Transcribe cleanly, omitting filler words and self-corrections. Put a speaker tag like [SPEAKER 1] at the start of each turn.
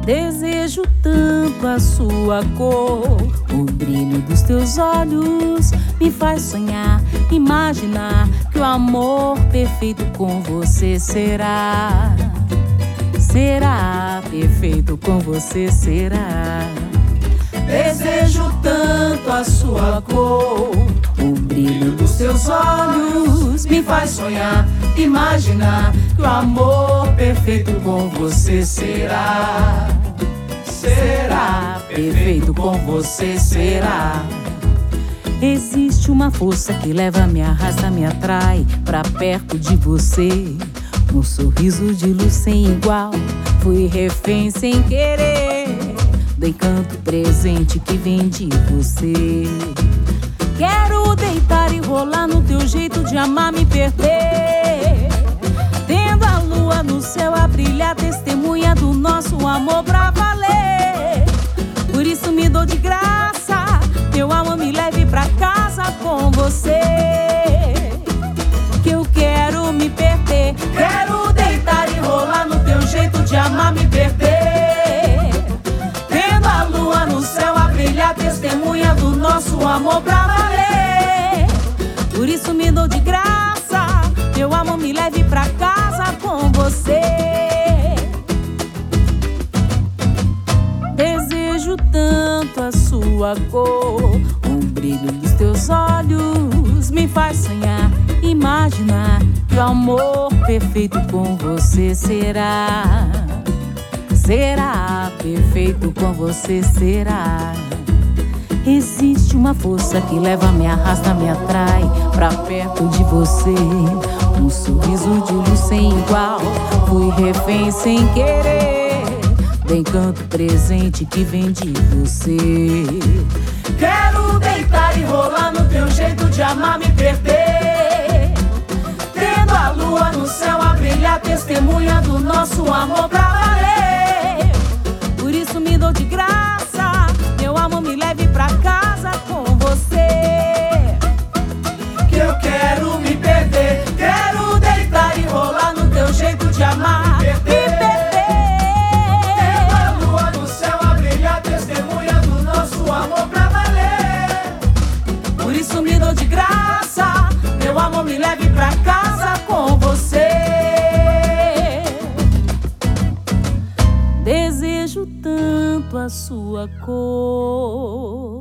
[SPEAKER 1] Desejo tanto a sua cor, o brilho dos teus olhos me faz sonhar, imaginar que o amor perfeito com você será. Será perfeito com você, será. Desejo tanto a sua cor, o brilho dos teus olhos me faz sonhar, imaginar que o amor perfeito com você será. Será perfeito com você, será. Existe uma força que leva, me arrasta, me atrai pra perto de você. Um sorriso de luz sem igual, fui refém sem querer do encanto presente que vem de você. Quero deitar e rolar no teu jeito de amar, me perder, tendo a lua no céu a brilhar, testemunha do nosso amor pra valer. Por isso me dou de graça, meu amor, me leve pra casa com você, que eu quero me perder. Quero deitar e rolar no teu jeito de amar, me perder, tendo a lua no céu a brilhar, testemunha do nosso amor pra valer. Por isso me dou de graça, meu amor, me leve pra casa com você. Desejo tanto a sua cor, o brilho dos teus olhos me faz sonhar, imaginar que o amor perfeito com você será. Será perfeito com você, será. Existe uma força que leva, me arrasta, me atrai pra perto de você. Um sorriso de luz sem igual, fui refém sem querer do encanto presente que vem de você. Quero deitar e rolar no teu jeito de amar, me perder, tendo a lua no céu a brilhar, testemunha do nosso amor pra valer. Por isso me dou de graça, meu amor, me leve pra casa com você, que eu quero me perder. Quero deitar e rolar no teu jeito de amar, me perder, tendo a lua no céu a brilhar, testemunha do nosso amor pra valer. Por isso me dou de graça, meu amor, me leve pra casa com você. Desejo tanto a sua cor.